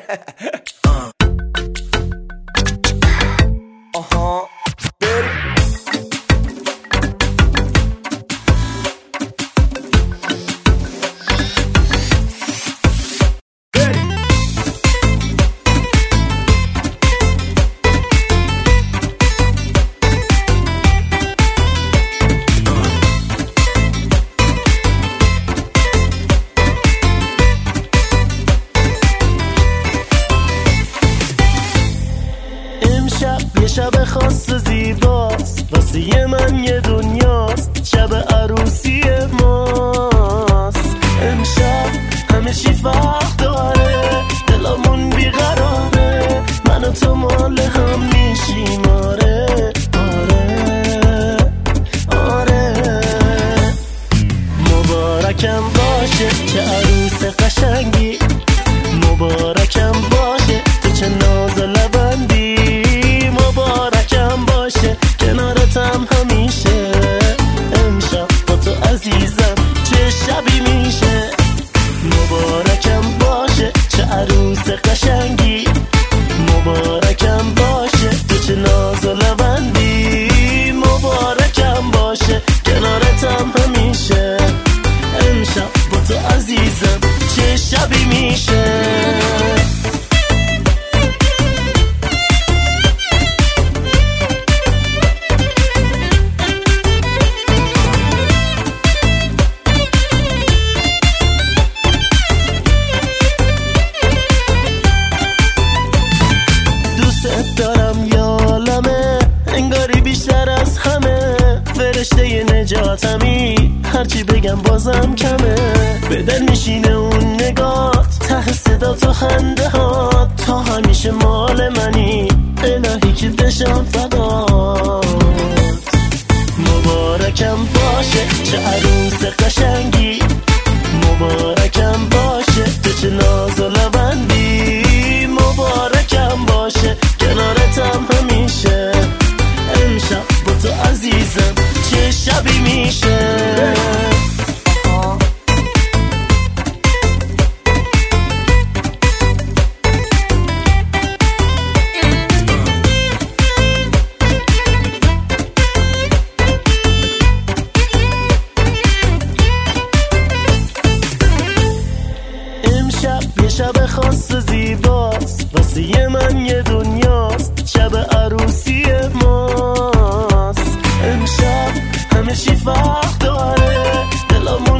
آها یه شب خاص زیباست واسه من یه دنیاست، شب عروسی ماست. امشب همه چی فرق داره، دلمون بیقراره، من و تو مال هم میشیم. آره آره آره مبارکم باشه چه عروس قشنگی، مبارکم باشه تو چه ناز و لبندی، مبارکم باشه کنارتم همیشه. امشب با تو عزیزم چه شبی میشه، مبارکم باشه چه عروس قشنگی، مبارکم باشه تو چه ناز و لبندی، مبارکم باشه کنارتم همیشه. امشب با تو عزیزم چه شبی میشه. دارم یالمه انگاری بیشتر از همه، فرشته ی نجاتمی هرچی بگم بازم کمه. به دل میشینه اون نگات، ته صدا تو خنده ها، تا همیشه مال منی الهی که دشم فدات. مبارکم باشه چه عروس قشنگی، مبارکم باشه تو چه ناز و لبندی، مبارکم باشه کنارتم همیشه. امشب با تو عزیزم چه شبی میشه. یه شب خاص زیباست واسه من یه دنیاست، شب عروسی ماست. امشب همه چی فرق داره، دلمون